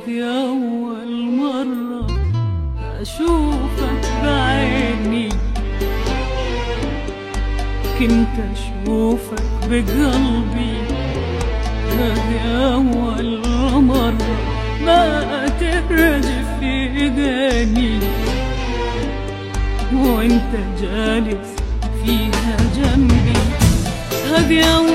هذه أول مرة أشوفك بعيني، كنت أشوفك بقلبي. هذه أول مرة ما ترجف في إيديني وانت جالس فيها جنبي. هذه